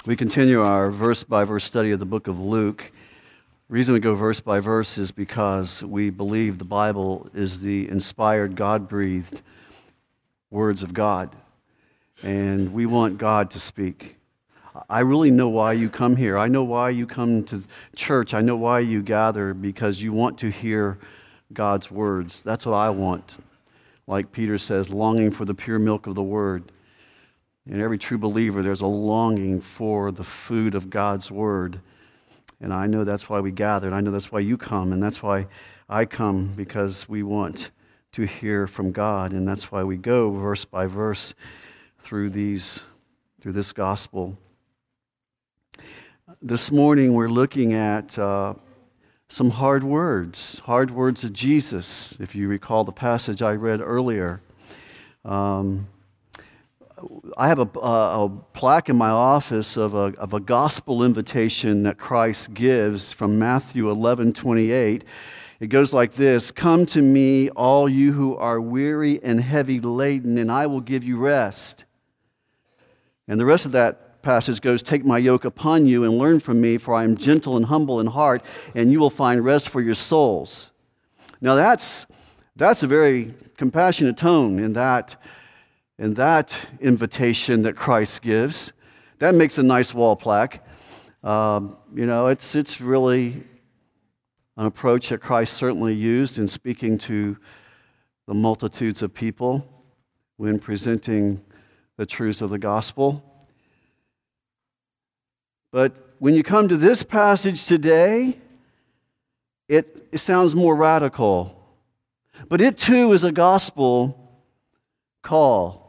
We continue our verse-by-verse study of the book of Luke. The reason we go verse by verse is because we believe the Bible is the inspired, God-breathed words of God. And we want God to speak. I really know why you come here. I know why you come to church. I know why you gather, because you want to hear God's words. That's what I want. Like Peter says, longing for the pure milk of the word. In every true believer, there's a longing for the food of God's word. And I know that's why we gather, and I know that's why you come, and that's why I come, because we want to hear from God, and that's why we go verse by verse through this gospel. This morning we're looking at some hard words of Jesus, if you recall the passage I read earlier. I have a plaque in my office of a gospel invitation that Christ gives from Matthew 11:28. It goes like this: "Come to me, all you who are weary and heavy laden, and I will give you rest." And the rest of that passage goes, "Take my yoke upon you and learn from me, for I am gentle and humble in heart, and you will find rest for your souls." Now that's a very compassionate tone in that invitation that Christ gives. That makes a nice wall plaque. It's really an approach that Christ certainly used in speaking to the multitudes of people when presenting the truths of the gospel. But when you come to this passage today, it sounds more radical. But it too is a gospel call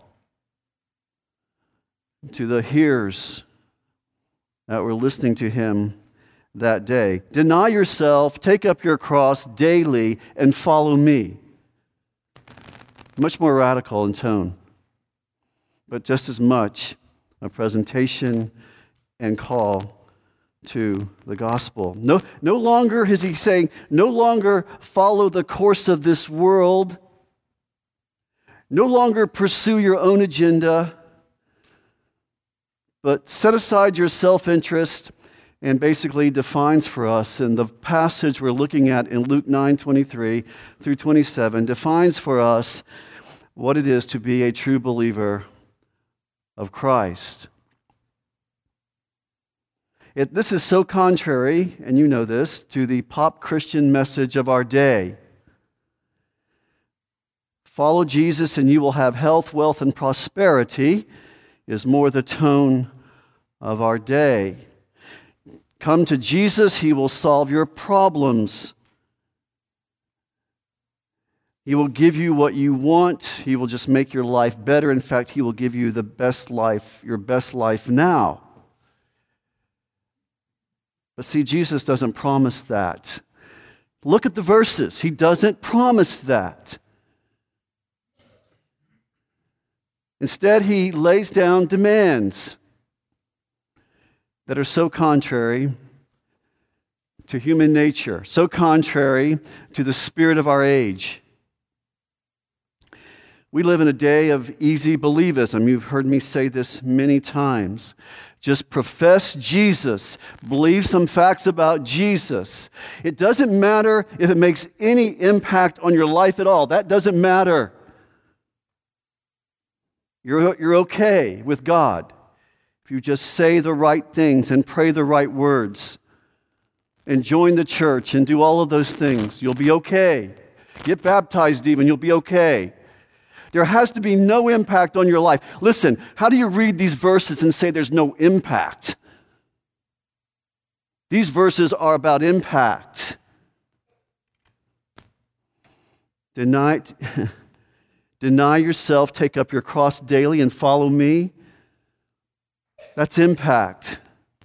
to the hearers that were listening to him that day. Deny yourself, take up your cross daily, and follow me. Much more radical in tone, but just as much a presentation and call to the gospel. No longer is he saying, no longer follow the course of this world. No longer pursue your own agenda, but set aside your self-interest, and basically defines for us in the passage we're looking at in Luke 9:23 through 27, defines for us what it is to be a true believer of Christ. This is so contrary, and you know this, to the pop Christian message of our day. Follow Jesus and you will have health, wealth, and prosperity is more the tone of our day. Come to Jesus, he will solve your problems. He will give you what you want. He will just make your life better. In fact, he will give you the best life, your best life now. But see, Jesus doesn't promise that. Look at the verses. He doesn't promise that. Instead, he lays down demands that are so contrary to human nature, so contrary to the spirit of our age. We live in a day of easy believism. You've heard me say this many times. Just profess Jesus. Believe some facts about Jesus. It doesn't matter if it makes any impact on your life at all. That doesn't matter. You're okay with God if you just say the right things and pray the right words and join the church and do all of those things. You'll be okay. Get baptized even, you'll be okay. There has to be no impact on your life. Listen, how do you read these verses and say there's no impact? These verses are about impact. Deny yourself, take up your cross daily, and follow me. That's impact.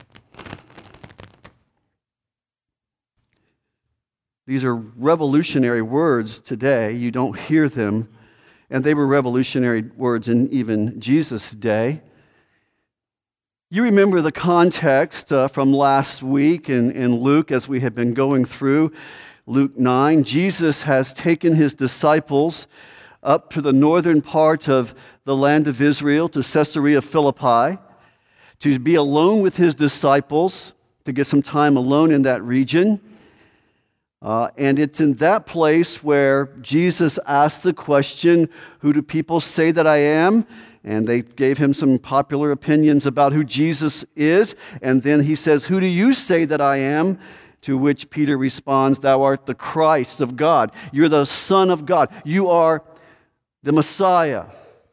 These are revolutionary words today. You don't hear them. And they were revolutionary words in even Jesus' day. You remember the context from last week in Luke as we have been going through Luke 9. Jesus has taken his disciples up to the northern part of the land of Israel, to Caesarea Philippi, to be alone with his disciples, to get some time alone in that region. And it's in that place where Jesus asked the question, who do people say that I am? And they gave him some popular opinions about who Jesus is. And then he says, who do you say that I am? To which Peter responds, thou art the Christ of God. You're the Son of God. You are the Messiah.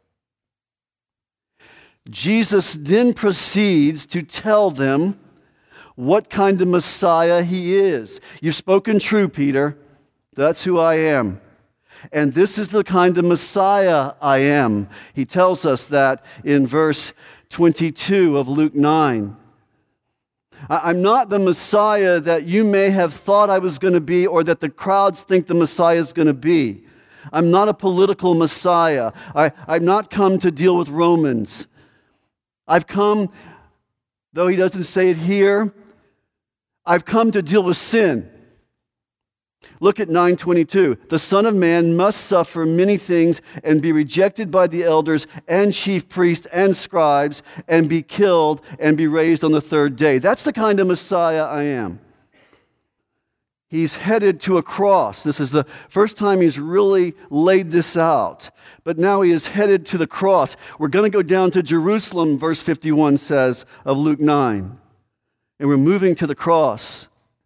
Jesus then proceeds to tell them what kind of Messiah he is. You've spoken true, Peter. That's who I am. And this is the kind of Messiah I am. He tells us that in verse 22 of Luke 9. I'm not the Messiah that you may have thought I was going to be, or that the crowds think the Messiah is going to be. I'm not a political Messiah. I've not come to deal with Romans. I've come, though he doesn't say it here, I've come to deal with sin. Look at 9:22. The Son of Man must suffer many things and be rejected by the elders and chief priests and scribes and be killed and be raised on the third day. That's the kind of Messiah I am. He's headed to a cross. This is the first time he's really laid this out. But now he is headed to the cross. We're going to go down to Jerusalem, verse 51 says of Luke 9. And we're moving to the cross.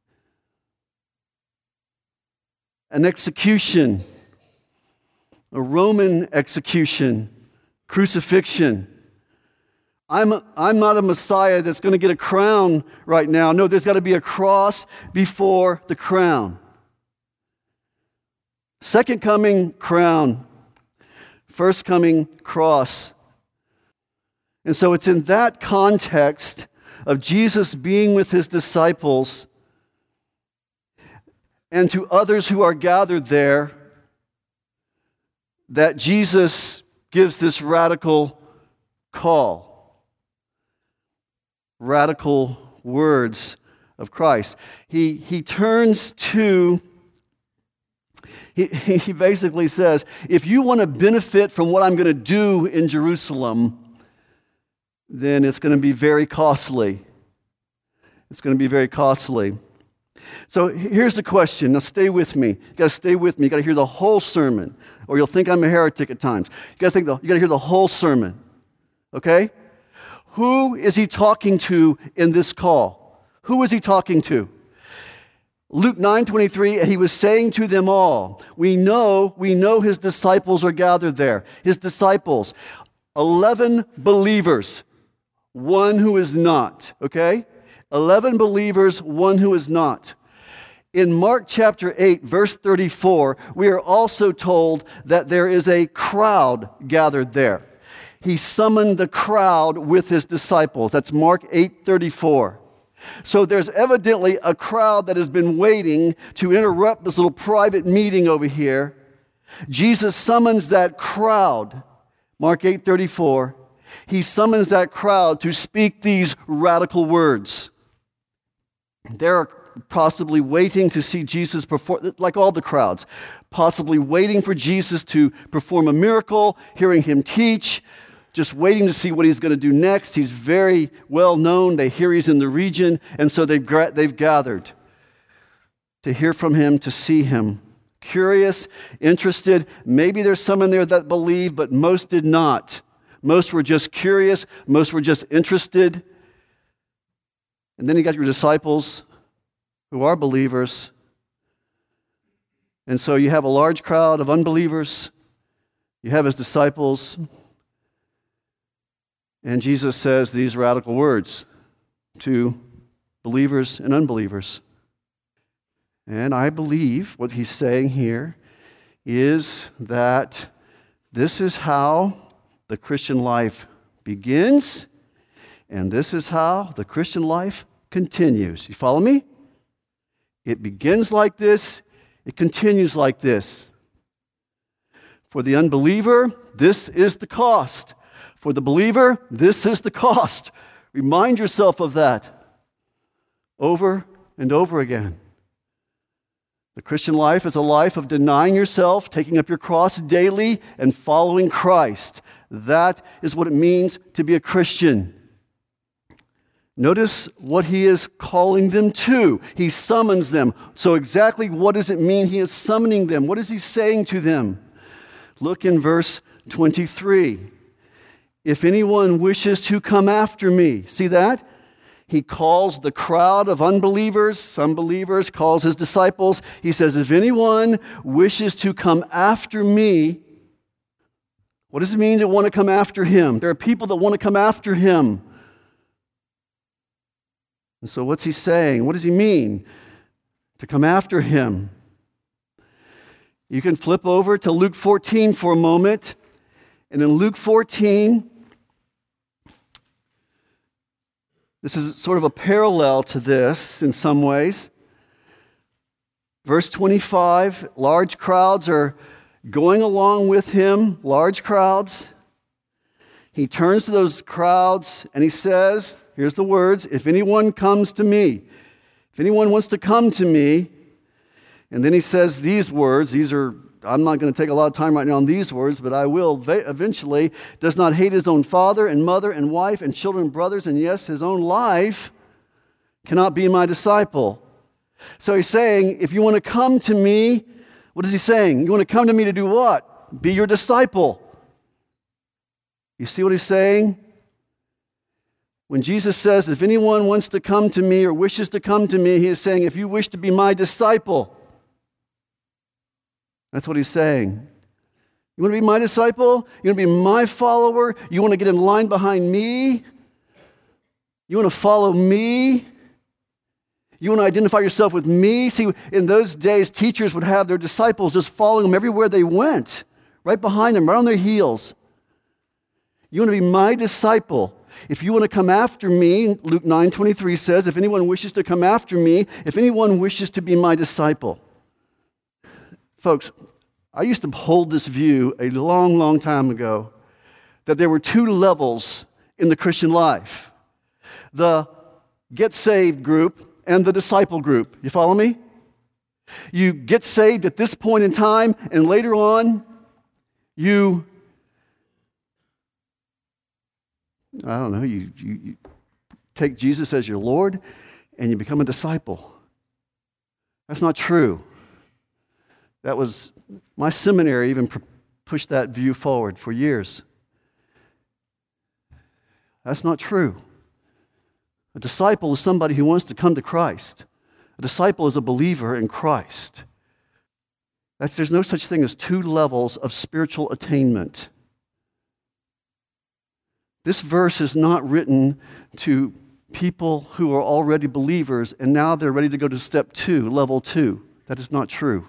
An execution, a Roman execution, crucifixion. I'm not a Messiah that's going to get a crown right now. No, there's got to be a cross before the crown. Second coming, crown. First coming, cross. And so it's in that context of Jesus being with his disciples and to others who are gathered there, that Jesus gives this radical call, radical words of Christ. He turns to, he basically says, if you want to benefit from what I'm going to do in Jerusalem, then it's going to be very costly. It's going to be very costly. So here's the question. Now stay with me. You got to stay with me. You got to hear the whole sermon, or you'll think I'm a heretic at times. You got to hear the whole sermon. Okay? Who is he talking to in this call? Who is he talking to? Luke 9:23, and he was saying to them all, we know his disciples are gathered there. His disciples, 11 believers, one who is not. Okay? 11 believers, one who is not. In Mark chapter 8, verse 34, we are also told that there is a crowd gathered there. He summoned the crowd with his disciples. That's Mark 8:34. So there's evidently a crowd that has been waiting to interrupt this little private meeting over here. Jesus summons that crowd. Mark 8:34. He summons that crowd to speak these radical words. They're possibly waiting to see Jesus perform, like all the crowds, possibly waiting for Jesus to perform a miracle, hearing him teach, just waiting to see what he's going to do next. He's very well known. They hear he's in the region, and so they've gathered to hear from him, to see him. Curious, interested. Maybe there's some in there that believe, but most did not. Most were just curious. Most were just interested. And then you got your disciples who are believers. And so you have a large crowd of unbelievers. You have his disciples. And Jesus says these radical words to believers and unbelievers. And I believe what he's saying here is that this is how the Christian life begins, and this is how the Christian life continues. You follow me? It begins like this, it continues like this. For the unbeliever, this is the cost. For the believer, this is the cost. Remind yourself of that over and over again. The Christian life is a life of denying yourself, taking up your cross daily, and following Christ. That is what it means to be a Christian. Notice what he is calling them to. He summons them. So exactly what does it mean he is summoning them? What is he saying to them? Look in verse 23. If anyone wishes to come after me, see that? He calls the crowd of unbelievers, some believers, calls his disciples. He says, if anyone wishes to come after me, what does it mean to want to come after him? There are people that want to come after him. And so what's he saying? What does he mean to come after him? You can flip over to Luke 14 for a moment. And in Luke 14, this is sort of a parallel to this in some ways. Verse 25, large crowds are going along with him, large crowds. He turns to those crowds and he says, here's the words, if anyone comes to me, if anyone wants to come to me, and then he says these words, I'm not going to take a lot of time right now on these words, but I will eventually, does not hate his own father and mother and wife and children and brothers, and yes, his own life, cannot be my disciple. So he's saying, if you want to come to me, what is he saying? You want to come to me to do what? Be your disciple. You see what he's saying? When Jesus says, if anyone wants to come to me or wishes to come to me, he is saying, if you wish to be my disciple. That's what he's saying. You want to be my disciple? You want to be my follower? You want to get in line behind me? You want to follow me? You want to identify yourself with me? See, in those days, teachers would have their disciples just following them everywhere they went, right behind them, right on their heels. You want to be my disciple. If you want to come after me, Luke 9:23 says, if anyone wishes to come after me, if anyone wishes to be my disciple. Folks, I used to hold this view a long, long time ago that there were two levels in the Christian life. The get saved group and the disciple group. You follow me? You get saved at this point in time, and later on, you take Jesus as your Lord, and you become a disciple. That's not true. That was, my seminary even pushed that view forward for years. That's not true. A disciple is somebody who wants to come to Christ. A disciple is a believer in Christ. There's no such thing as two levels of spiritual attainment. This verse is not written to people who are already believers and now they're ready to go to step 2, level 2. That is not true.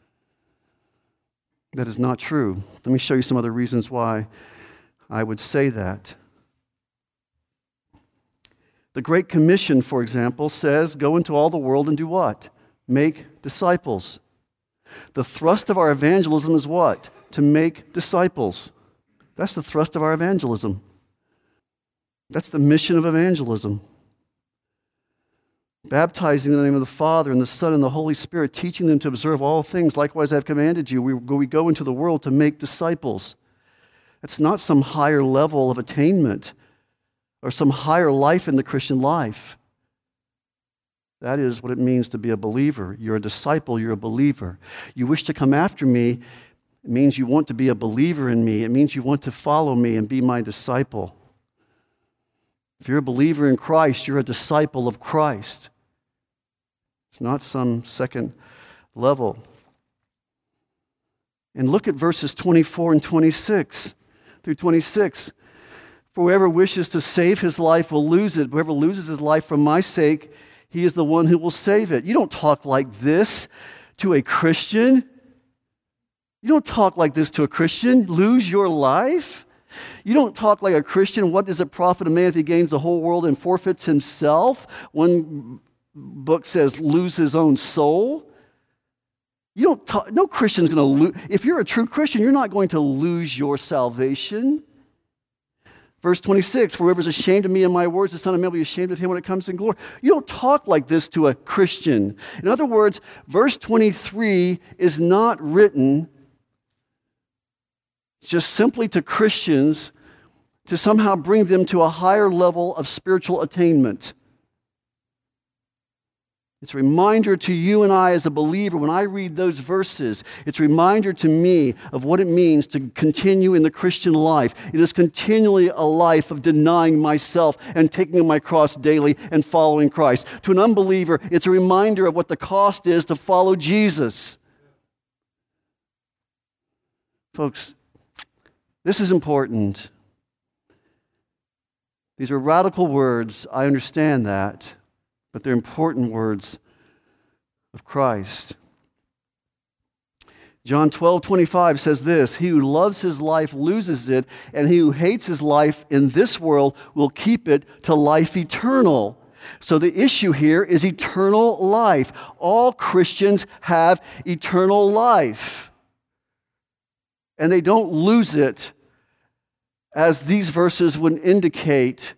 That is not true. Let me show you some other reasons why I would say that. The Great Commission, for example, says, go into all the world and do what? Make disciples. The thrust of our evangelism is what? To make disciples. That's the thrust of our evangelism. That's the mission of evangelism. Baptizing in the name of the Father and the Son and the Holy Spirit, teaching them to observe all things. Likewise, I have commanded you. We go into the world to make disciples. That's not some higher level of attainment or some higher life in the Christian life. That is what it means to be a believer. You're a disciple, you're a believer. You wish to come after me, it means you want to be a believer in me. It means you want to follow me and be my disciple. If you're a believer in Christ, you're a disciple of Christ. It's not some second level. And look at verses 24 and 26 through 26. For whoever wishes to save his life will lose it. Whoever loses his life for my sake, he is the one who will save it. You don't talk like this to a Christian. You don't talk like this to a Christian. Lose your life? You don't talk like a Christian. What does it profit a man if he gains the whole world and forfeits himself? One book says lose his own soul. You don't talk, no Christian's going to lose. If you're a true Christian, you're not going to lose your salvation. Verse 26, for whoever is ashamed of me and my words, the Son of Man will be ashamed of him when it comes in glory. You don't talk like this to a Christian. In other words, verse 23 is not written just simply to Christians to somehow bring them to a higher level of spiritual attainment. It's a reminder to you and I as a believer, when I read those verses, it's a reminder to me of what it means to continue in the Christian life. It is continually a life of denying myself and taking my cross daily and following Christ. To an unbeliever, it's a reminder of what the cost is to follow Jesus. Folks, this is important. These are radical words. I understand that. But they're important words of Christ. John 12:25 says this, "He who loves his life loses it, and he who hates his life in this world will keep it to life eternal." So the issue here is eternal life. All Christians have eternal life. And they don't lose it, as these verses would indicate,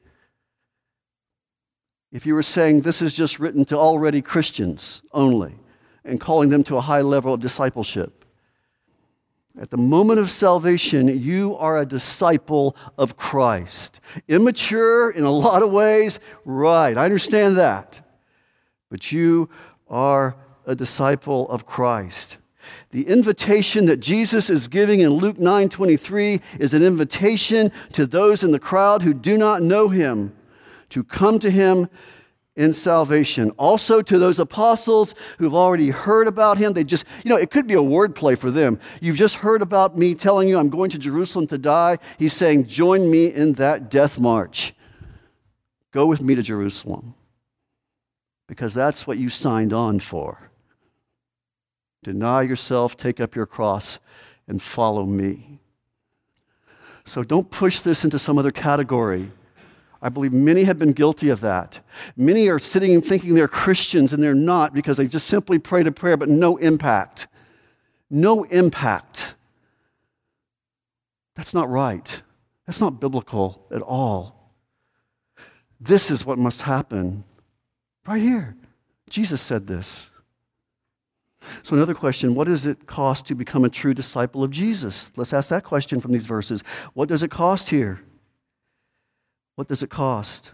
if you were saying this is just written to already Christians only and calling them to a high level of discipleship. At the moment of salvation, you are a disciple of Christ. Immature in a lot of ways, right, I understand that. But you are a disciple of Christ. The invitation that Jesus is giving in Luke 9:23 is an invitation to those in the crowd who do not know him, to come to him in salvation. Also to those apostles who've already heard about him. They just, it could be a wordplay for them. You've just heard about me telling you I'm going to Jerusalem to die. He's saying, join me in that death march. Go with me to Jerusalem. Because that's what you signed on for. Deny yourself, take up your cross, and follow me. So don't push this into some other category. I believe many have been guilty of that. Many are sitting and thinking they're Christians, and they're not, because they just simply prayed a prayer, but no impact. No impact. That's not right. That's not biblical at all. This is what must happen. Right here. Jesus said this. So another question, what does it cost to become a true disciple of Jesus? Let's ask that question from these verses. What does it cost here? What does it cost?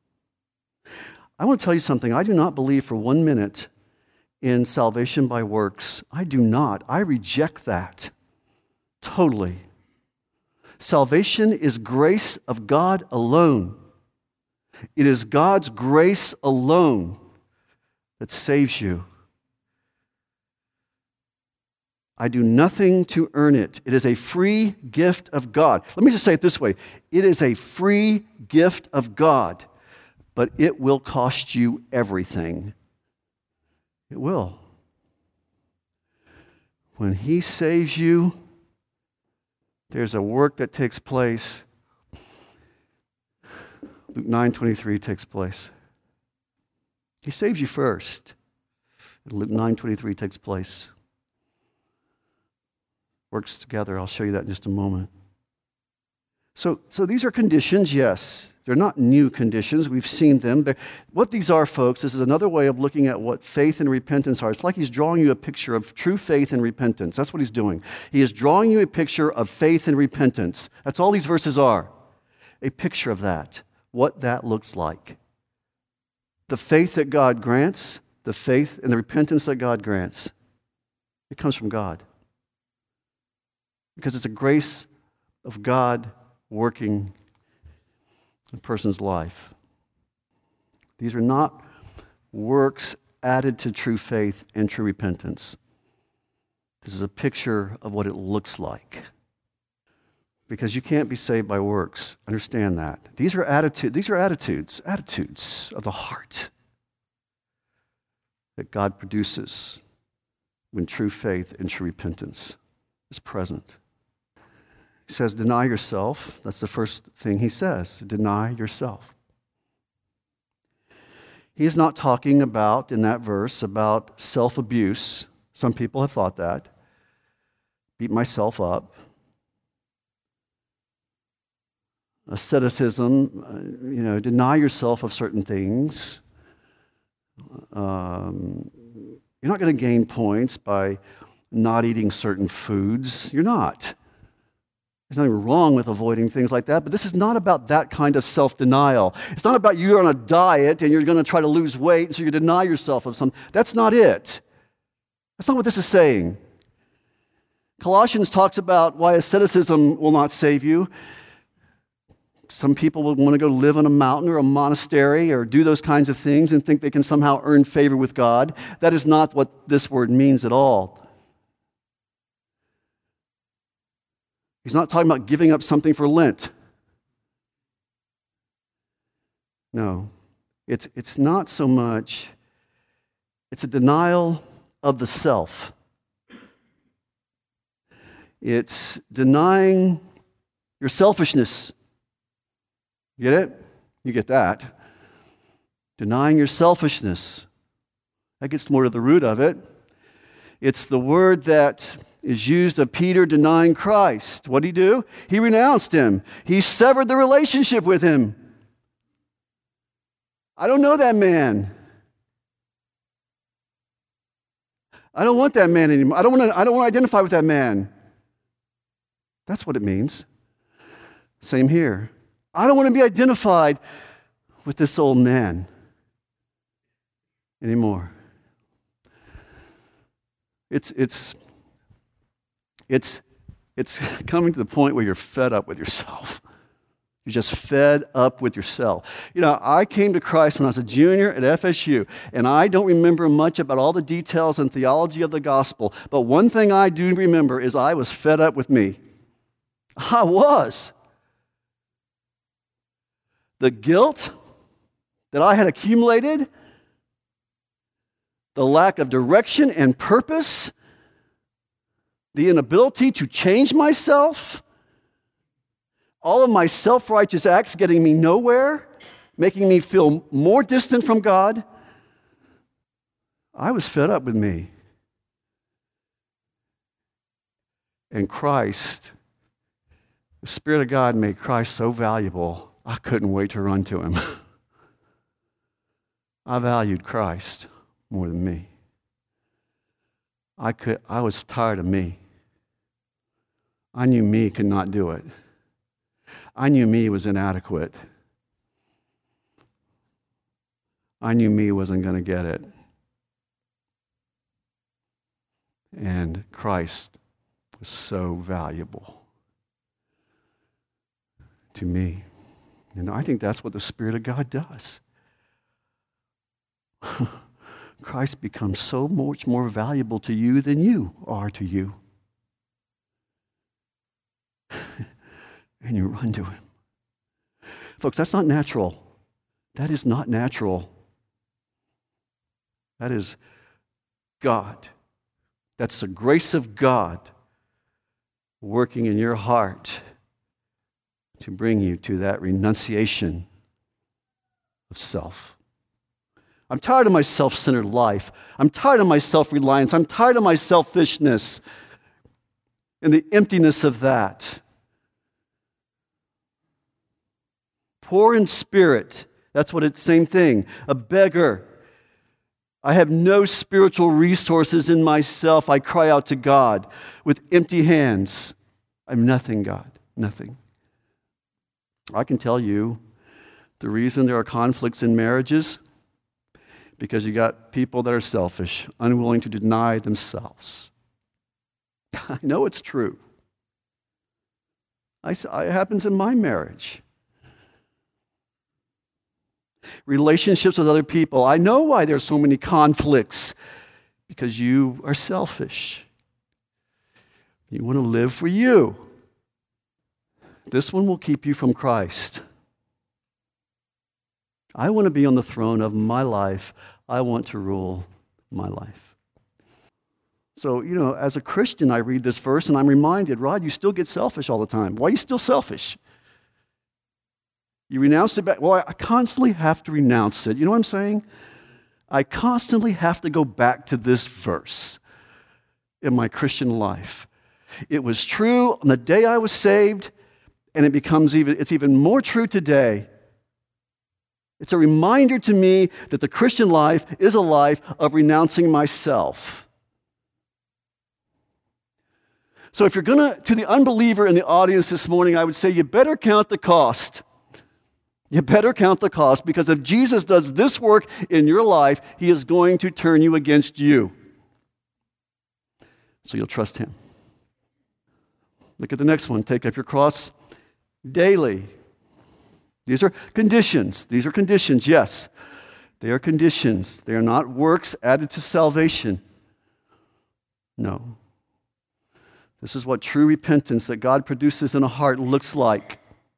I want to tell you something. I do not believe for 1 minute in salvation by works. I do not. I reject that totally. Salvation is grace of God alone. It is God's grace alone that saves you. I do nothing to earn it. It is a free gift of God. Let me just say it this way. It is a free gift of God, but it will cost you everything. It will. When he saves you, there's a work that takes place. Luke 9:23 takes place. He saves you first. Luke 9:23 takes place. Works together. I'll show you that in just a moment. So these are conditions, yes. They're not new conditions. We've seen them. What these are, folks, this is another way of looking at what faith and repentance are. It's like he's drawing you a picture of true faith and repentance. That's what he's doing. He is drawing you a picture of faith and repentance. That's all these verses are. A picture of that. What that looks like. The faith that God grants, the faith and the repentance that God grants, it comes from God. Because it's a grace of God working in a person's life. These are not works added to true faith and true repentance. This is a picture of what it looks like. Because you can't be saved by works. Understand that. These are attitudes of the heart that God produces when true faith and true repentance is present. He says, deny yourself. That's the first thing he says. Deny yourself. He is not talking about, in that verse, about self-abuse. Some people have thought that. Beat myself up. Asceticism, deny yourself of certain things. You're not going to gain points by not eating certain foods. You're not. There's nothing wrong with avoiding things like that, but this is not about that kind of self-denial. It's not about you're on a diet and you're going to try to lose weight, so you deny yourself of something. That's not it. That's not what this is saying. Colossians talks about why asceticism will not save you. Some people will want to go live on a mountain or a monastery or do those kinds of things and think they can somehow earn favor with God. That is not what this word means at all. He's not talking about giving up something for Lent. No, it's not so much, it's a denial of the self. It's denying your selfishness. Get it? You get that. Denying your selfishness. That gets more to the root of it. It's the word that is used of Peter denying Christ. What did he do? He renounced him. He severed the relationship with him. I don't know that man. I don't want that man anymore. I don't want to identify with that man. That's what it means. Same here. I don't want to be identified with this old man anymore. It's coming to the point where you're fed up with yourself. You're just fed up with yourself. You know, I came to Christ when I was a junior at FSU, and I don't remember much about all the details and theology of the gospel, but one thing I do remember is I was fed up with me. I was. The guilt that I had accumulated, the lack of direction and purpose, the inability to change myself, all of my self-righteous acts getting me nowhere, making me feel more distant from God. I was fed up with me. And Christ, the Spirit of God made Christ so valuable, I couldn't wait to run to him. I valued Christ more than me. I was tired of me. I knew me could not do it. I knew me was inadequate. I knew me wasn't going to get it. And Christ was so valuable to me. And I think that's what the Spirit of God does. Christ becomes so much more valuable to you than you are to you. And you run to him. Folks, that's not natural. That is not natural. That is God. That's the grace of God working in your heart to bring you to that renunciation of self. I'm tired of my self-centered life. I'm tired of my self-reliance. I'm tired of my selfishness and the emptiness of that. Poor in spirit, that's what it's, same thing. A beggar. I have no spiritual resources in myself. I cry out to God with empty hands. I'm nothing, God, nothing. I can tell you the reason there are conflicts in marriages, because you got people that are selfish, unwilling to deny themselves. I know it's true. It happens in my marriage. Relationships with other people. I know why there's so many conflicts, because you are selfish. You want to live for you. This one will keep you from Christ. I want to be on the throne of my life. I want to rule my life. So, as a Christian, I read this verse and I'm reminded, Rod, you still get selfish all the time. Why are you still selfish? You renounce it back. Well, I constantly have to renounce it. You know what I'm saying? I constantly have to go back to this verse in my Christian life. It was true on the day I was saved, and it's even more true today. It's a reminder to me that the Christian life is a life of renouncing myself. So if you're to the unbeliever in the audience this morning, I would say you better count the cost. You better count the cost, because if Jesus does this work in your life, he is going to turn you against you. So you'll trust him. Look at the next one. Take up your cross daily. These are conditions. These are conditions, yes. They are conditions. They are not works added to salvation. No. This is what true repentance that God produces in a heart looks like.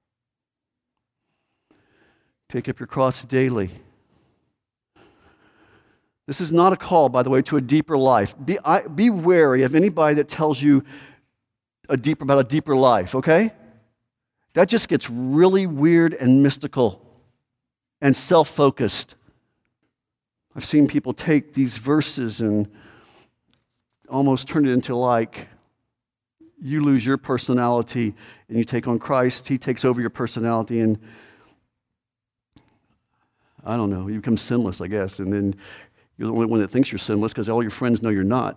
Take up your cross daily. This is not a call, by the way, to a deeper life. Be wary of anybody that tells you about a deeper life, okay? That just gets really weird and mystical and self-focused. I've seen people take these verses and almost turn it into like, you lose your personality and you take on Christ, he takes over your personality, and I don't know, you become sinless, I guess, and then you're the only one that thinks you're sinless because all your friends know you're not.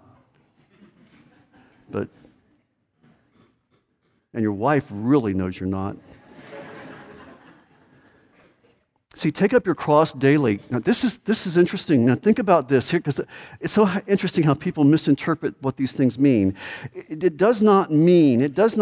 And your wife really knows you're not. See, take up your cross daily. Now, this is interesting. Now, think about this here, because it's so interesting how people misinterpret what these things mean. It does not mean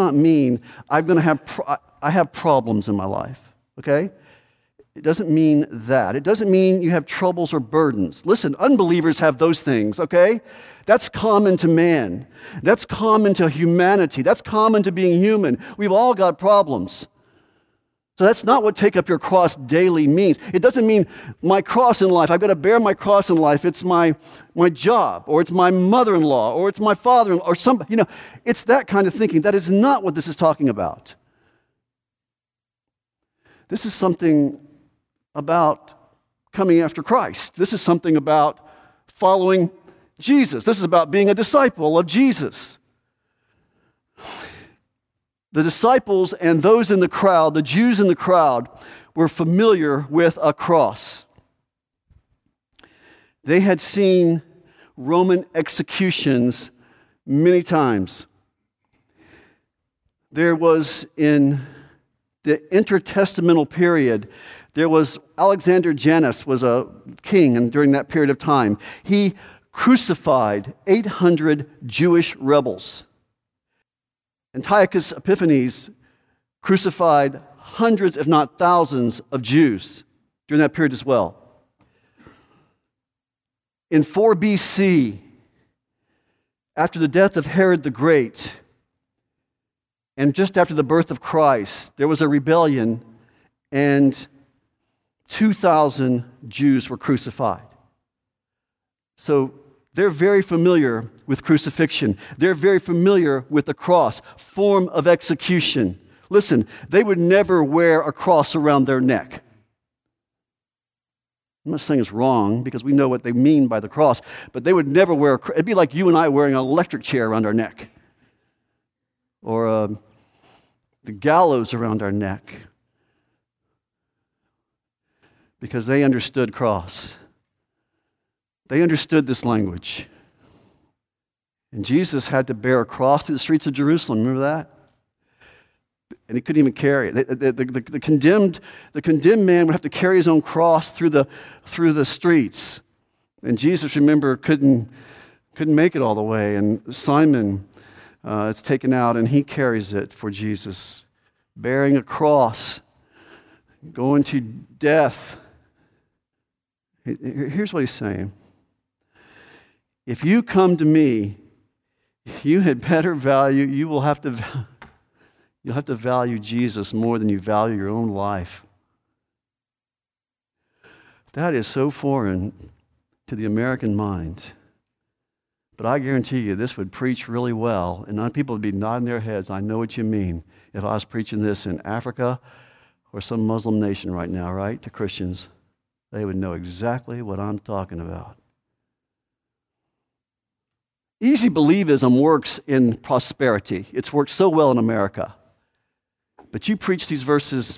I have problems in my life, okay? It doesn't mean that. It doesn't mean you have troubles or burdens. Listen, unbelievers have those things, okay? That's common to man. That's common to humanity. That's common to being human. We've all got problems. So that's not what take up your cross daily means. It doesn't mean my cross in life. I've got to bear my cross in life. It's my job, or it's my mother-in-law, or it's my father-in-law, or somebody. It's that kind of thinking. That is not what this is talking about. This is something about coming after Christ. This is something about following Jesus. This is about being a disciple of Jesus. The disciples and those in the crowd, the Jews in the crowd, were familiar with a cross. They had seen Roman executions many times. There was, in the intertestamental period, there was Alexander Janus was a king, and during that period of time, he crucified 800 Jewish rebels. Antiochus Epiphanes crucified hundreds, if not thousands, of Jews during that period as well. In 4 BC, after the death of Herod the Great, and just after the birth of Christ, there was a rebellion, and 2,000 Jews were crucified. So they're very familiar with crucifixion. They're very familiar with the cross, form of execution. Listen, they would never wear a cross around their neck. I'm not saying it's wrong, because we know what they mean by the cross, but they would never wear it'd be like you and I wearing an electric chair around our neck, or the gallows around our neck, because they understood cross. They understood this language. And Jesus had to bear a cross through the streets of Jerusalem. Remember that? And he couldn't even carry it. The condemned man would have to carry his own cross through the streets. And Jesus, remember, couldn't make it all the way. And Simon, it's taken out, and he carries it for Jesus, bearing a cross, going to death. Here's what he's saying. If you come to me, you had better value, you'll have to value Jesus more than you value your own life. That is so foreign to the American mind. But I guarantee you, this would preach really well, and people would be nodding their heads. I know what you mean. If I was preaching this in Africa or some Muslim nation right now, right, to Christians, they would know exactly what I'm talking about. Easy believism works in prosperity. It's worked so well in America. But you preach these verses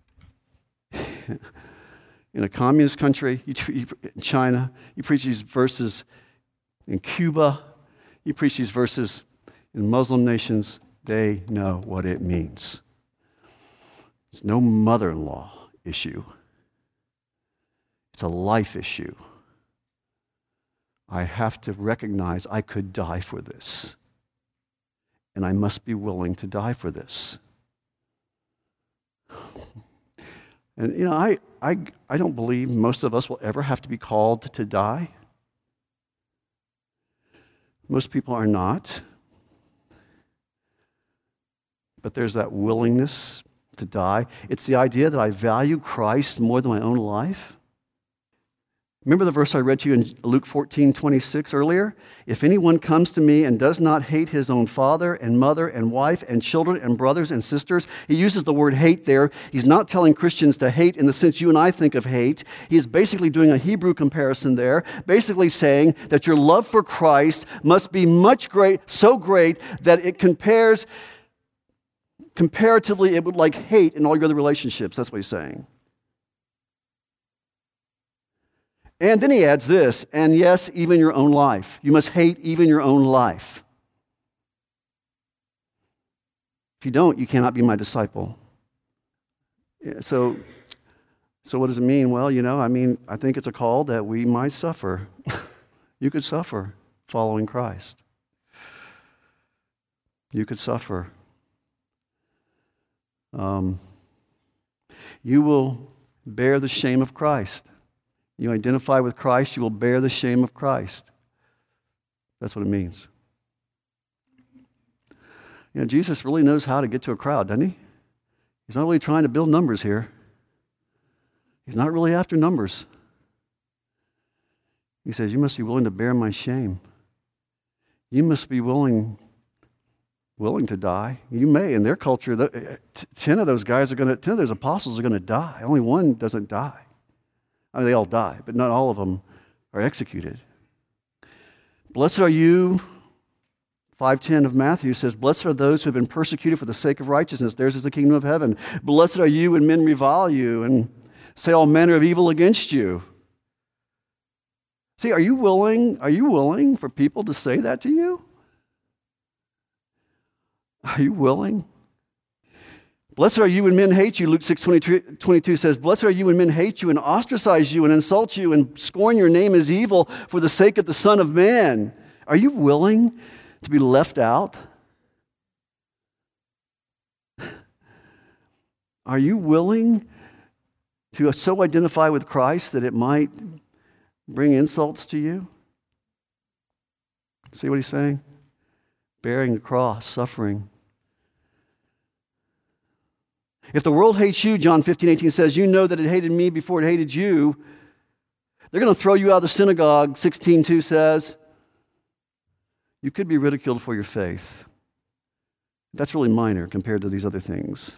in a communist country, in China, you preach these verses in Cuba, you preach these verses In Muslim nations, they know what it means. It's no mother-in-law issue. It's a life issue. I have to recognize I could die for this. And I must be willing to die for this. And I don't believe most of us will ever have to be called to die. Most people are not. But there's that willingness to die. It's the idea that I value Christ more than my own life. Remember the verse I read to you in Luke 14:26 earlier? If anyone comes to me and does not hate his own father and mother and wife and children and brothers and sisters, he uses the word hate there. He's not telling Christians to hate in the sense you and I think of hate. He is basically doing a Hebrew comparison there, basically saying that your love for Christ must be so great that it comparatively, it would like hate in all your other relationships. That's what he's saying. And then he adds this, and yes, even your own life. You must hate even your own life. If you don't, you cannot be my disciple. So what does it mean? Well, I think it's a call that we might suffer. You could suffer following Christ. You could suffer. You will bear the shame of Christ. You identify with Christ, you will bear the shame of Christ. That's what it means. Jesus really knows how to get to a crowd, doesn't he? He's not really trying to build numbers here. He's not really after numbers. He says, you must be willing to bear my shame. You must be willing to die. You may, in their culture, 10 of those apostles are going to die. Only one doesn't die. They all die, but not all of them are executed. Blessed are you, 5:10 of Matthew says, blessed are those who have been persecuted for the sake of righteousness. Theirs is the kingdom of heaven. Blessed are you when men revile you and say all manner of evil against you. See, are you willing for people to say that to you? Are you willing? Blessed are you when men hate you. Luke 6:22 says, blessed are you when men hate you and ostracize you and insult you and scorn your name as evil for the sake of the Son of Man. Are you willing to be left out? Are you willing to so identify with Christ that it might bring insults to you? See what he's saying? Bearing the cross, suffering. If the world hates you, John 15:18 says, you know that it hated me before it hated you. They're going to throw you out of the synagogue, 16:2 says. You could be ridiculed for your faith. That's really minor compared to these other things.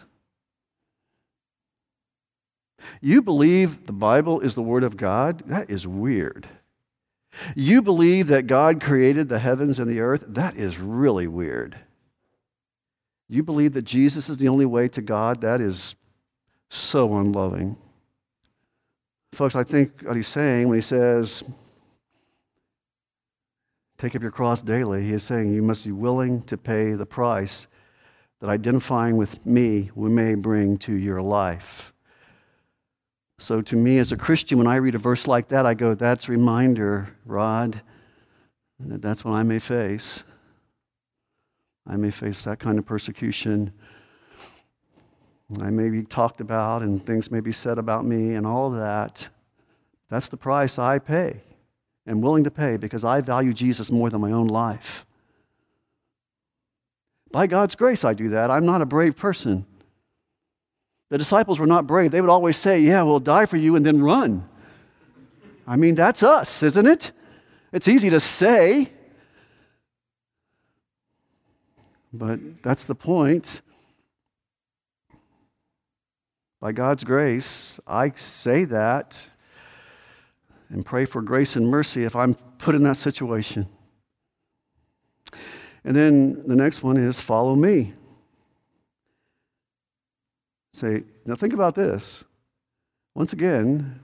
You believe the Bible is the Word of God? That is weird. You believe that God created the heavens and the earth? That is really weird. You believe that Jesus is the only way to God? That is so unloving. Folks, I think what he's saying when he says, take up your cross daily, he is saying you must be willing to pay the price that identifying with me may bring to your life. So to me as a Christian, when I read a verse like that, I go, that's a reminder, Rod, that that's what I may face. I may face that kind of persecution. I may be talked about and things may be said about me and all of that. That's the price I pay and willing to pay because I value Jesus more than my own life. By God's grace, I do that. I'm not a brave person. The disciples were not brave. They would always say, yeah, we'll die for you and then run. I mean, that's us, isn't it? It's easy to say. But that's the point. By God's grace, I say that and pray for grace and mercy if I'm put in that situation. And then the next one is follow me. Say, now think about this. Once again,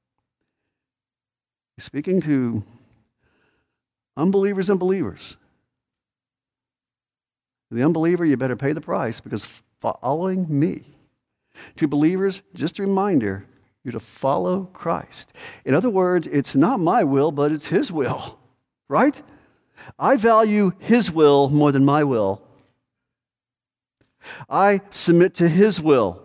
speaking to unbelievers and believers. The unbeliever, you better pay the price because following me. To believers, just a reminder, you're to follow Christ. In other words, it's not my will, but it's His will, right? I value His will more than my will. I submit to His will.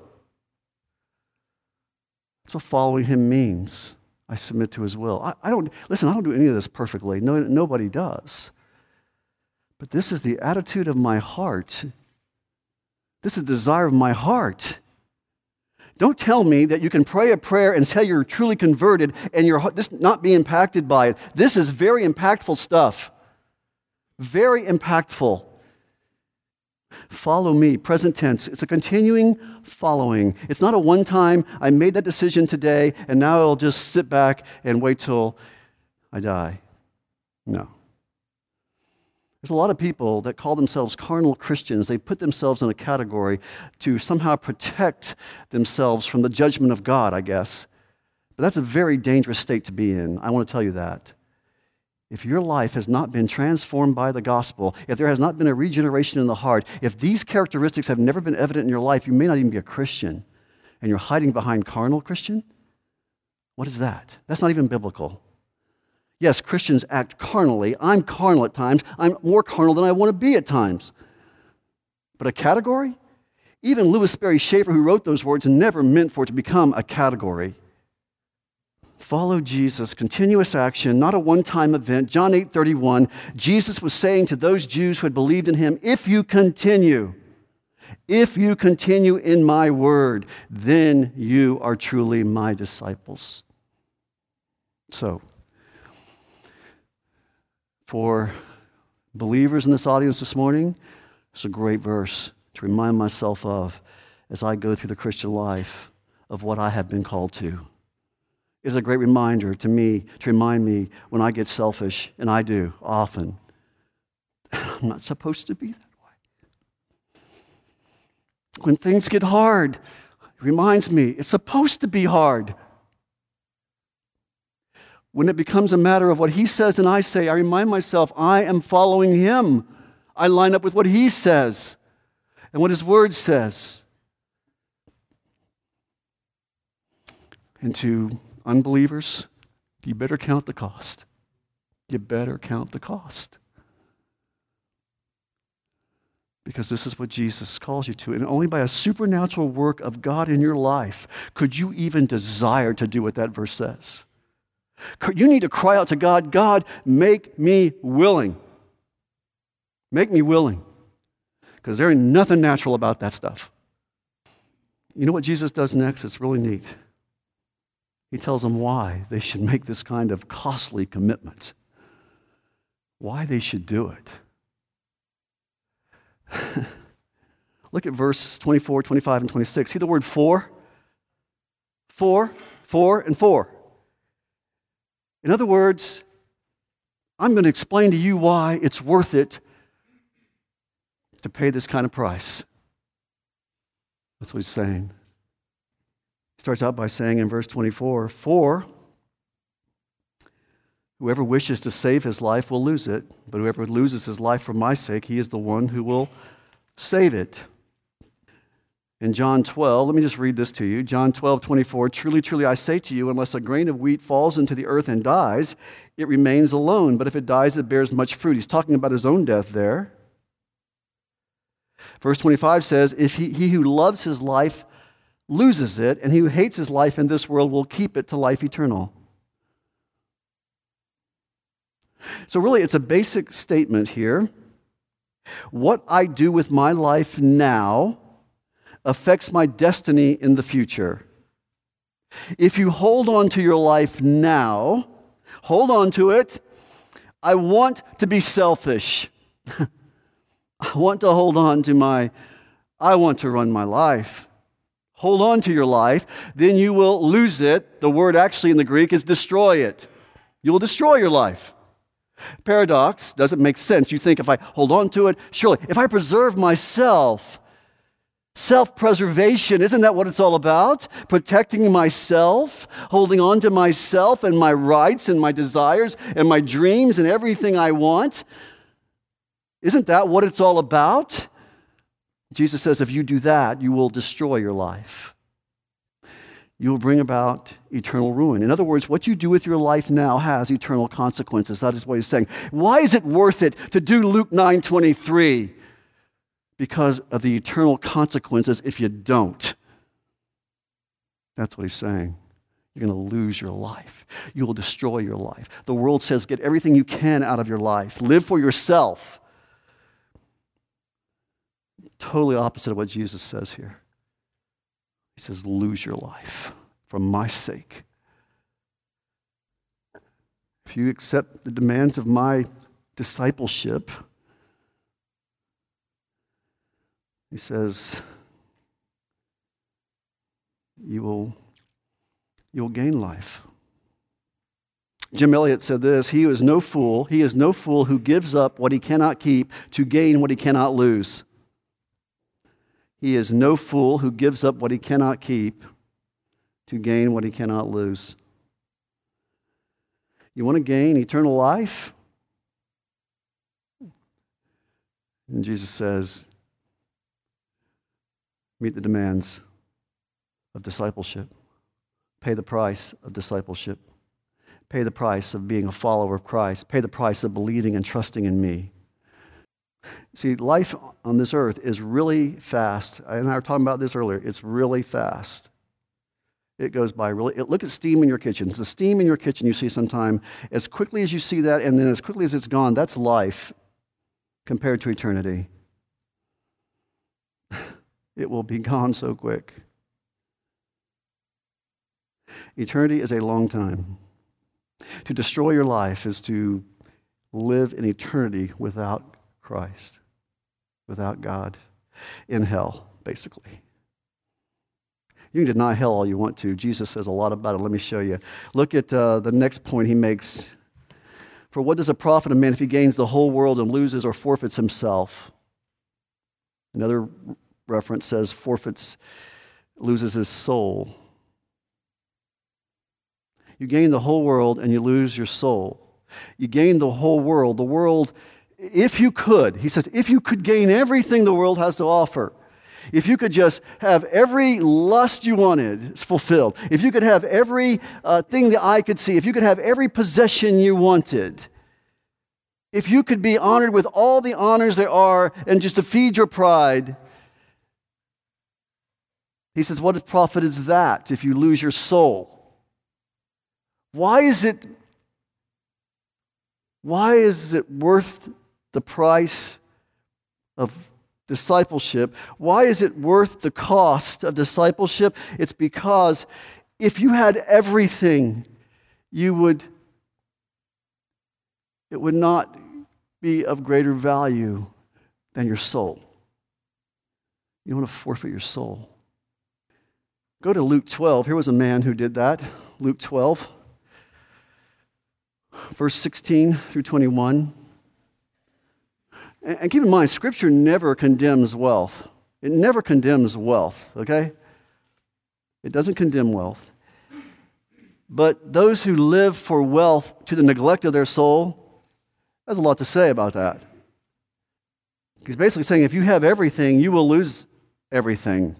That's what following Him means. I submit to His will. I don't do any of this perfectly. No, nobody does. But this is the attitude of my heart. This is the desire of my heart. Don't tell me that you can pray a prayer and say you're truly converted and your heart this not be impacted by it. This is very impactful stuff. Very impactful. Follow me, present tense. It's a continuing following. It's not a one-time, I made that decision today, and now I'll just sit back and wait till I die. No. There's a lot of people that call themselves carnal Christians. They put themselves in a category to somehow protect themselves from the judgment of God, I guess. But that's a very dangerous state to be in. I want to tell you that. If your life has not been transformed by the gospel, if there has not been a regeneration in the heart, if these characteristics have never been evident in your life, you may not even be a Christian. And you're hiding behind carnal Christian? What is that? That's not even biblical. Yes, Christians act carnally. I'm carnal at times. I'm more carnal than I want to be at times. But a category? Even Louis Sperry Schaefer, who wrote those words, never meant for it to become a category. Follow Jesus, continuous action, not a one-time event. John 8:31, Jesus was saying to those Jews who had believed in Him, if you continue in my word, then you are truly my disciples. So, for believers in this audience this morning, it's a great verse to remind myself of as I go through the Christian life of what I have been called to. It's a great reminder to me, to remind me when I get selfish, and I do often. I'm not supposed to be that way. When things get hard, it reminds me it's supposed to be hard. When it becomes a matter of what He says and I say, I remind myself I am following Him. I line up with what He says and what His Word says. And to unbelievers, you better count the cost. You better count the cost. Because this is what Jesus calls you to. And only by a supernatural work of God in your life could you even desire to do what that verse says. You need to cry out to God, God, make me willing. Make me willing. Because there ain't nothing natural about that stuff. You know what Jesus does next? It's really neat. He tells them why they should make this kind of costly commitment. Why they should do it. Look at verse 24, 25, and 26. See the word for? For, and for. In other words, I'm going to explain to you why it's worth it to pay this kind of price. That's what he's saying. He starts out by saying in verse 24, for whoever wishes to save his life will lose it, but whoever loses his life for my sake, he is the one who will save it. In John 12, let me just read this to you. John 12:24, truly, truly, I say to you, unless a grain of wheat falls into the earth and dies, it remains alone. But if it dies, it bears much fruit. He's talking about his own death there. Verse 25 says, if he who loves his life loses it, and he who hates his life in this world will keep it to life eternal. So really, it's a basic statement here. What I do with my life now affects my destiny in the future. If you hold on to your life now, hold on to it. I want to be selfish. I want to hold on to I want to run my life. Hold on to your life, then you will lose it. The word actually in the Greek is destroy it. You will destroy your life. Paradox, doesn't make sense. You think if I hold on to it, surely, if I preserve myself, self-preservation, isn't that what it's all about? Protecting myself, holding on to myself and my rights and my desires and my dreams and everything I want. Isn't that what it's all about? Jesus says if you do that, you will destroy your life. You will bring about eternal ruin. In other words, what you do with your life now has eternal consequences. That is what he's saying. Why is it worth it to do Luke 9:23? Because of the eternal consequences if you don't. That's what he's saying. You're going to lose your life. You will destroy your life. The world says get everything you can out of your life. Live for yourself. Totally opposite of what Jesus says here. He says, lose your life for my sake. If you accept the demands of my discipleship, he says, you'll gain life. Jim Elliot said this, he is no fool who gives up what he cannot keep to gain what he cannot lose. He is no fool who gives up what he cannot keep to gain what he cannot lose. You want to gain eternal life? And Jesus says, meet the demands of discipleship. Pay the price of discipleship. Pay the price of being a follower of Christ. Pay the price of believing and trusting in me. See, life on this earth is really fast. And I were talking about this earlier. It's really fast. It goes by really. Look at steam in your kitchens. The steam in your kitchen you see sometime, as quickly as you see that and then as quickly as it's gone, that's life compared to eternity. It will be gone so quick. Eternity is a long time. To destroy your life is to live in eternity without Christ, without God, in hell, basically. You can deny hell all you want to. Jesus says a lot about it. Let me show you. Look at the next point he makes. For what does it profit a man if he gains the whole world and loses or forfeits himself? Another reference says loses his soul. You gain the whole world and you lose your soul. You gain the whole world. The world, if you could, he says, if you could gain everything the world has to offer, if you could just have every lust you wanted fulfilled, if you could have every thing the eye could see, if you could have every possession you wanted, if you could be honored with all the honors there are and just to feed your pride, he says, what profit is that if you lose your soul? Why is it worth the price of discipleship? Why is it worth the cost of discipleship? It's because if you had everything, it would not be of greater value than your soul. You don't want to forfeit your soul. Go to Luke 12. Here was a man who did that. Luke 12. Verse 16 through 21. And keep in mind, Scripture never condemns wealth. It never condemns wealth, okay? It doesn't condemn wealth. But those who live for wealth to the neglect of their soul, there's a lot to say about that. He's basically saying if you have everything, you will lose everything.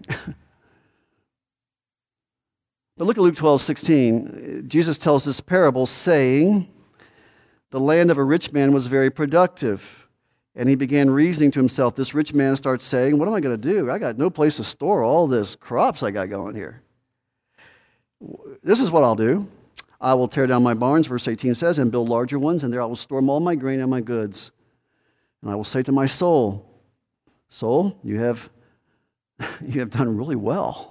But look at Luke 12:16. Jesus tells this parable saying, the land of a rich man was very productive. And he began reasoning to himself. This rich man starts saying, what am I going to do? I got no place to store all this crops I got going here. This is what I'll do. I will tear down my barns, verse 18 says, and build larger ones, and there I will store all my grain and my goods. And I will say to my soul, soul, you have done really well.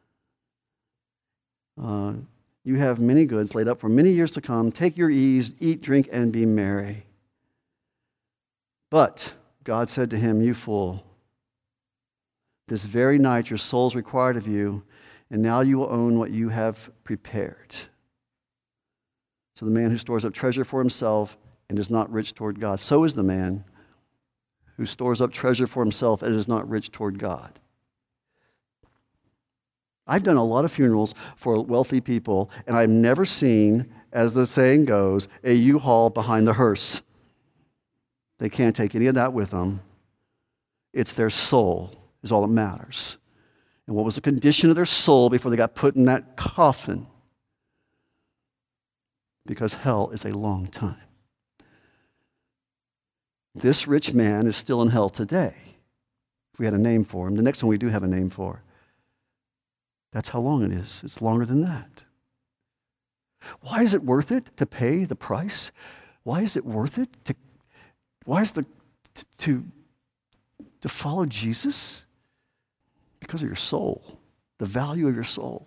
You have many goods laid up for many years to come. Take your ease, eat, drink, and be merry. But God said to him, you fool, this very night your soul is required of you, and now you will own what you have prepared. So the man who stores up treasure for himself and is not rich toward God. So is the man who stores up treasure for himself and is not rich toward God. I've done a lot of funerals for wealthy people, and I've never seen, as the saying goes, a U-Haul behind the hearse. They can't take any of that with them. It's their soul is all that matters. And what was the condition of their soul before they got put in that coffin? Because hell is a long time. This rich man is still in hell today. If we had a name for him, the next one we do have a name for. That's how long it is. It's longer than that. Why is it worth it to pay the price? Why is it worth it to follow Jesus? Because of your soul, the value of your soul.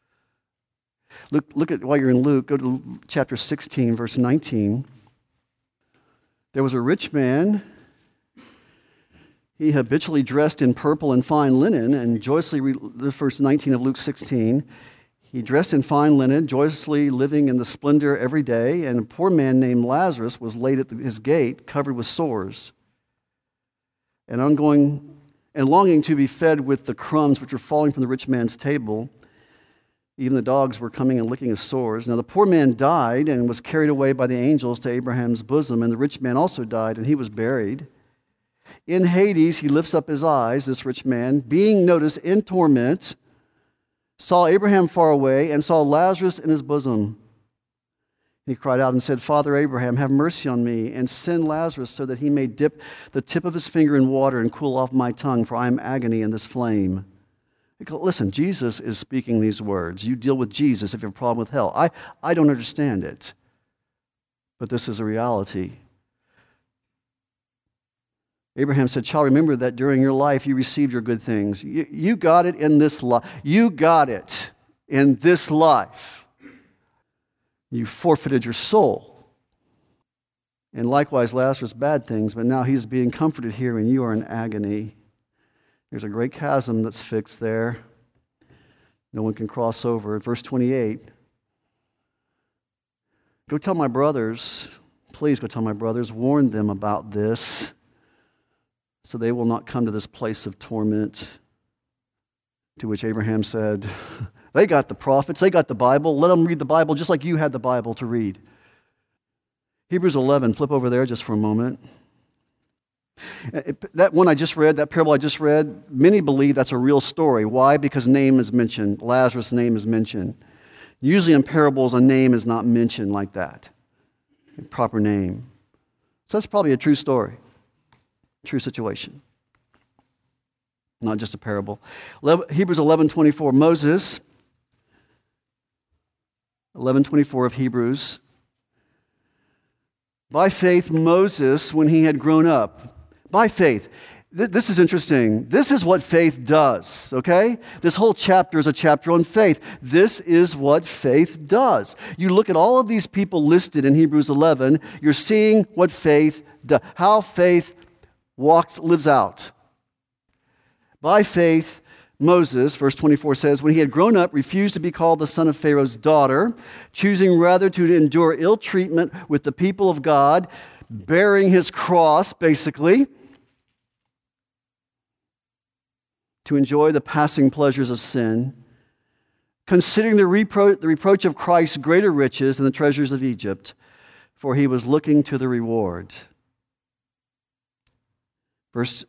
Look at, while you're in Luke, go to chapter 16, verse 19. There was a rich man. He habitually dressed in purple and fine linen, and joyously, verse 19 of Luke 16, he dressed in fine linen, joyously living in the splendor every day, and a poor man named Lazarus was laid at his gate, covered with sores, and longing to be fed with the crumbs which were falling from the rich man's table. Even the dogs were coming and licking his sores. Now the poor man died and was carried away by the angels to Abraham's bosom, and the rich man also died, and he was buried. In Hades, he lifts up his eyes, this rich man, being noticed in torment, saw Abraham far away, and saw Lazarus in his bosom. He cried out and said, Father Abraham, have mercy on me, and send Lazarus so that he may dip the tip of his finger in water and cool off my tongue, for I am agony in this flame. Listen, Jesus is speaking these words. You deal with Jesus if you have a problem with hell. I don't understand it, but this is a reality. Abraham said, child, remember that during your life you received your good things. You got it in this life. You got it in this life. You forfeited your soul. And likewise, Lazarus, bad things, but now he's being comforted here and you are in agony. There's a great chasm that's fixed there. No one can cross over. Verse 28. Go tell my brothers, please go tell my brothers, warn them about this, so they will not come to this place of torment. To which Abraham said, they got the prophets, they got the Bible, let them read the Bible just like you had the Bible to read. Hebrews 11, flip over there just for a moment. That one I just read, that parable I just read, many believe that's a real story. Why? Because name is mentioned. Lazarus' name is mentioned. Usually in parables, a name is not mentioned like that. A proper name. So that's probably a true story. True situation. Not just a parable. Hebrews 11:24. Moses, 11:24 of Hebrews. By faith, Moses, when he had grown up, by faith. This is interesting. This is what faith does, okay? This whole chapter is a chapter on faith. This is what faith does. You look at all of these people listed in Hebrews 11, you're seeing what faith does, how faith lives out. By faith, Moses, verse 24 says, when he had grown up, refused to be called the son of Pharaoh's daughter, choosing rather to endure ill treatment with the people of God, bearing his cross, basically, to enjoy the passing pleasures of sin, considering the reproach of Christ greater riches than the treasures of Egypt, for he was looking to the reward. Verse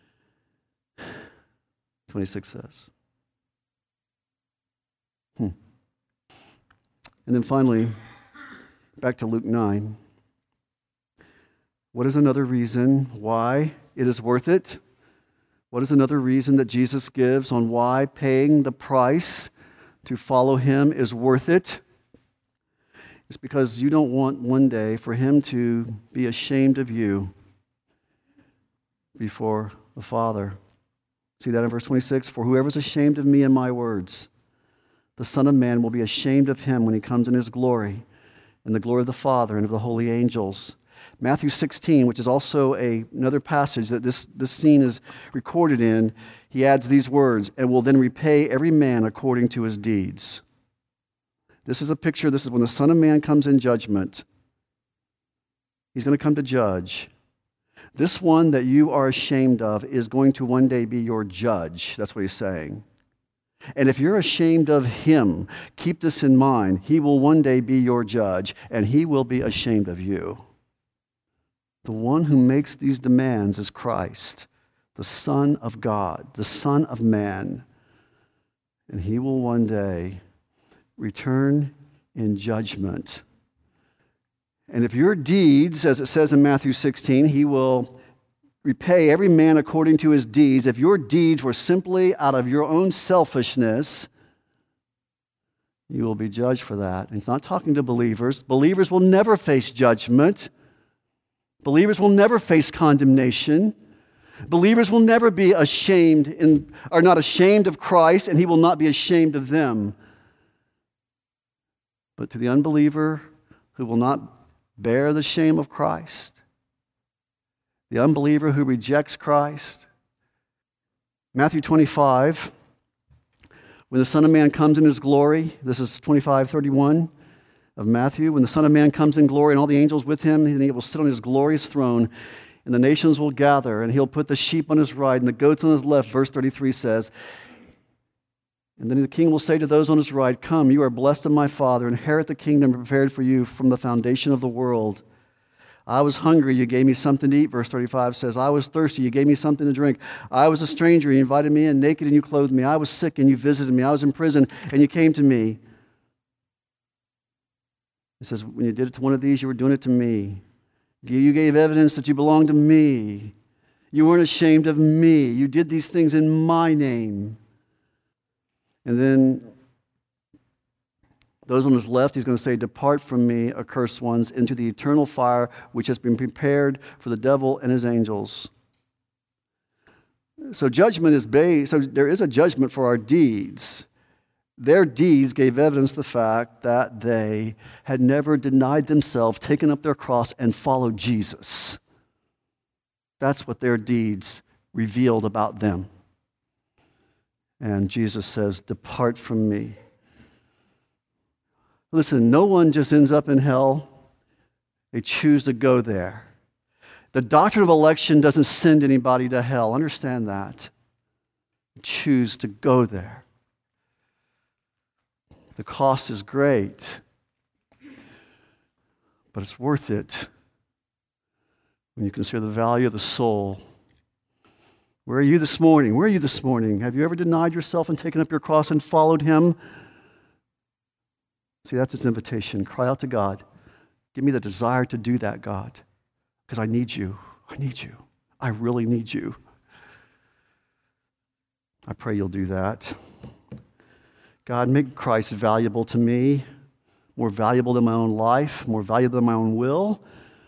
26 says. And then finally, back to Luke 9. What is another reason why it is worth it? What is another reason that Jesus gives on why paying the price to follow him is worth it? It's because you don't want one day for him to be ashamed of you before the Father. See that in verse 26? For whoever is ashamed of me and my words, the Son of Man will be ashamed of him when he comes in his glory, in the glory of the Father and of the holy angels. Matthew 16, which is also another passage that this scene is recorded in, he adds these words, and will then repay every man according to his deeds. This is a picture, this is when the Son of Man comes in judgment. He's going to come to judge. This one that you are ashamed of is going to one day be your judge. That's what he's saying. And if you're ashamed of him, keep this in mind. He will one day be your judge, and he will be ashamed of you. The one who makes these demands is Christ, the Son of God, the Son of Man. And he will one day return in judgment. And if your deeds, as it says in Matthew 16, he will repay every man according to his deeds. If your deeds were simply out of your own selfishness, you will be judged for that. And he's not talking to believers. Believers will never face judgment. Believers will never face condemnation. Believers will never be ashamed are not ashamed of Christ, and he will not be ashamed of them. But to the unbeliever who will not bear the shame of Christ, the unbeliever who rejects Christ, Matthew 25, when the Son of Man comes in his glory, this is 25:31 of Matthew, when the Son of Man comes in glory and all the angels with him, and he will sit on his glorious throne, and the nations will gather, and he'll put the sheep on his right and the goats on his left, verse 33 says. And then the king will say to those on his right, "Come, you are blessed of my Father, inherit the kingdom prepared for you from the foundation of the world. I was hungry, you gave me something to eat," verse 35 says. "I was thirsty, you gave me something to drink. I was a stranger, you invited me in, naked and you clothed me. I was sick and you visited me. I was in prison and you came to me." It says, when you did it to one of these, you were doing it to me. You gave evidence that you belonged to me. You weren't ashamed of me. You did these things in my name. And then those on his left, he's going to say, "Depart from me, accursed ones, into the eternal fire which has been prepared for the devil and his angels." So judgment is based, so there is a judgment for our deeds. Their deeds gave evidence of the fact that they had never denied themselves, taken up their cross, and followed Jesus. That's what their deeds revealed about them. And Jesus says, "Depart from me." Listen, no one just ends up in hell. They choose to go there. The doctrine of election doesn't send anybody to hell. Understand that. They choose to go there. The cost is great, but it's worth it when you consider the value of the soul. Where are you this morning? Where are you this morning? Have you ever denied yourself and taken up your cross and followed him? See, that's his invitation. Cry out to God. Give me the desire to do that, God, because I need you. I need you. I really need you. I pray you'll do that. God, make Christ valuable to me, more valuable than my own life, more valuable than my own will.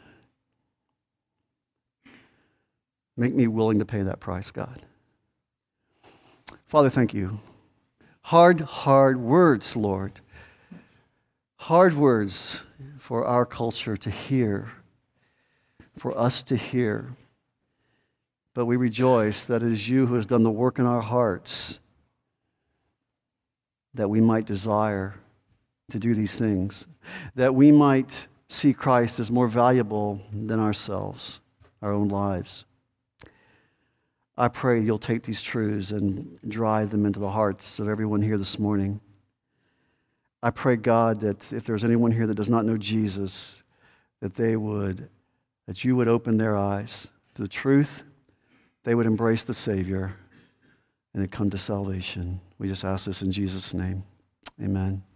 Make me willing to pay that price, God. Father, thank you. Hard words, Lord. Hard words for our culture to hear, for us to hear. But we rejoice that it is you who has done the work in our hearts, that we might desire to do these things, that we might see Christ as more valuable than ourselves, our own lives. I pray you'll take these truths and drive them into the hearts of everyone here this morning. I pray, God, that if there's anyone here that does not know Jesus, that you would open their eyes to the truth, they would embrace the Savior, and they'd come to salvation. We just ask this in Jesus' name. Amen.